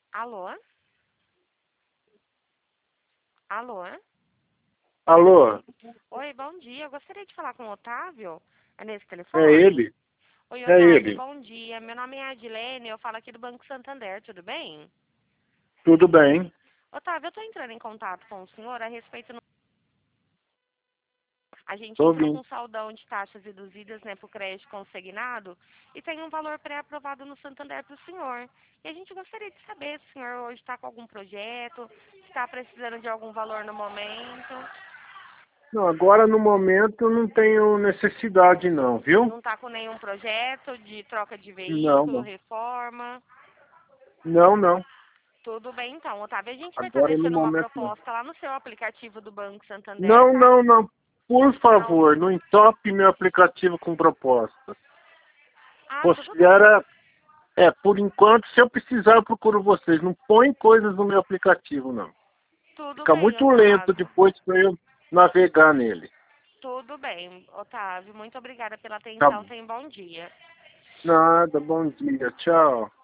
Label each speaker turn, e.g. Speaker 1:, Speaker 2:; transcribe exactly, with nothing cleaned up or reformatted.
Speaker 1: Alô? Alô?
Speaker 2: Alô,
Speaker 1: Oi, bom dia. Eu gostaria de falar com o Otávio. É nesse
Speaker 2: é
Speaker 1: telefone?
Speaker 2: ele?
Speaker 1: Oi,
Speaker 2: É
Speaker 1: Otávio,
Speaker 2: ele.
Speaker 1: bom dia. Meu nome é Adilene, eu falo aqui do Banco Santander, tudo bem?
Speaker 2: Tudo bem?
Speaker 1: Otávio, eu estou entrando em contato com o senhor a respeito. No... A gente
Speaker 2: Tô
Speaker 1: entrou com
Speaker 2: ouvindo.
Speaker 1: um saldão de taxas reduzidas, né, para o crédito consignado e tem um valor pré-aprovado no Santander para o senhor. E a gente gostaria de saber se o senhor hoje está com algum projeto, se está precisando de algum valor no momento.
Speaker 2: Não, agora no momento não tenho necessidade não, viu?
Speaker 1: Não está com nenhum projeto de troca de
Speaker 2: Não,
Speaker 1: veículo,
Speaker 2: não.
Speaker 1: reforma.
Speaker 2: Não, não.
Speaker 1: Tudo bem, então, Otávio. A gente vai estar
Speaker 2: Agora no
Speaker 1: deixando uma
Speaker 2: momento não.
Speaker 1: proposta lá no seu aplicativo do Banco Santander,
Speaker 2: Não,
Speaker 1: tá?
Speaker 2: não, não. Por
Speaker 1: Não.
Speaker 2: favor, não entope meu aplicativo com proposta.
Speaker 1: Ah, tudo bem.
Speaker 2: Considera, é, por enquanto, se eu precisar, eu procuro vocês. Não põe coisas no meu aplicativo, não.
Speaker 1: Tudo
Speaker 2: Fica
Speaker 1: bem,
Speaker 2: muito lento
Speaker 1: Otávio.
Speaker 2: depois para eu navegar nele.
Speaker 1: Tudo bem, Otávio. Muito obrigada pela
Speaker 2: Tá?
Speaker 1: atenção. Tenha um bom dia.
Speaker 2: Nada, bom dia. Tchau.